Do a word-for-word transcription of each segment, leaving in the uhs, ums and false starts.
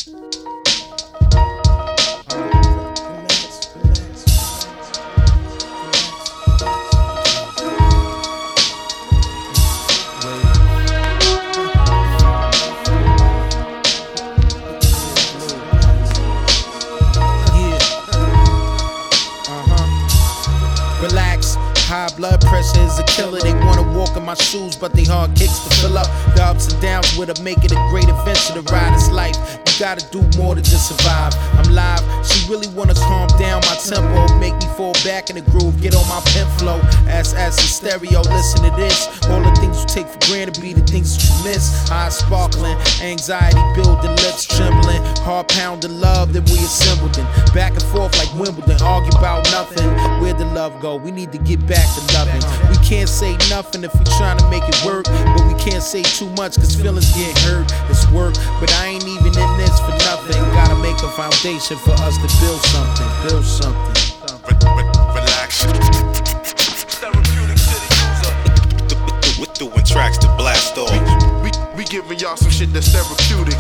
Relax, high blood pressure is a killer. They wanna walk in my shoes, but they hard kicks to fill up. The ups and downs with her make it a great adventure to ride this life. You gotta do more than just survive. I'm live, she really wanna calm down my tempo, make me fall back in the groove, get on my pimp flow. S S in stereo, listen to this. All the things you take for granted be the things that you miss. Eyes sparkling, anxiety building, lips trembling, heart pounding love that we assembled in. Back and forth like Wimbledon, argue about nothing. Where'd the love go? We need to get back to loving. We can't say nothing if we trying to make it work, but we can't say too much cause feelings get hurt. It's work, but I ain't even in this for nothing. Gotta make a foundation for us to build something, build something. Relax. Therapeutic city user. We're doing tracks to blast off. We, we, we giving y'all some shit that's therapeutic.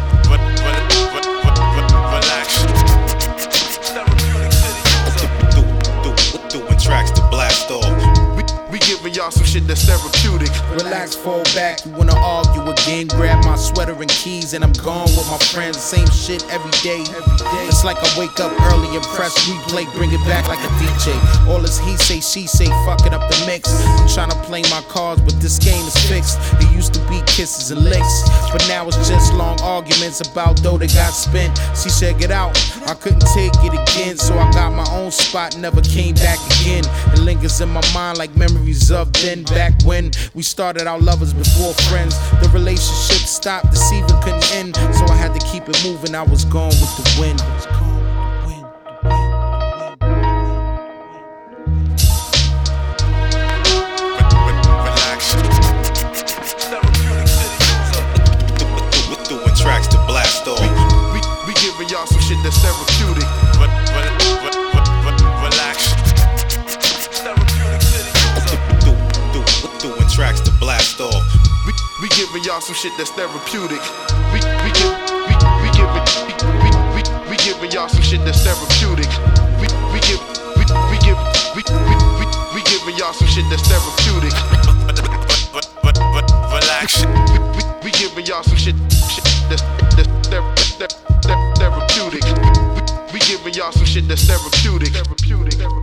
Relax. Therapeutic city user. We're doing tracks to blast off. We giving y'all some shit that's therapeutic. Relax, fall back, you wanna argue again. Grab my sweater and keys and I'm gone with my friends. Same shit every day. It's like I wake up early and press replay, bring it back like a D J. All this he say, she say, fucking up the mix. I'm trying to play my cards, but this game is fixed. It used to be kisses and licks, but now it's just long arguments about though they got spent. She said get out, I couldn't take it again, so I got my own spot, never came back again. It lingers in my mind like memories of then, back when we started our lovers before friends. The relationship stopped, deceiving couldn't end, so I had to keep it moving. I was gone with the wind. Relax. Therapeutic city user. We're doing tracks to blast off. We, we, we giving y'all some shit that's therapeutic. Relax. Doing tracks to blast off. We we giving y'all some shit that's therapeutic. We we give we we giving we we we, we giving y'all some shit that's therapeutic. We we give we we give we we we, we giving y'all some shit that's therapeutic. Relax. We we, we giving y'all some shit shit that's that's therapeutic. We we giving y'all some shit that's therapeutic. Therapeutic.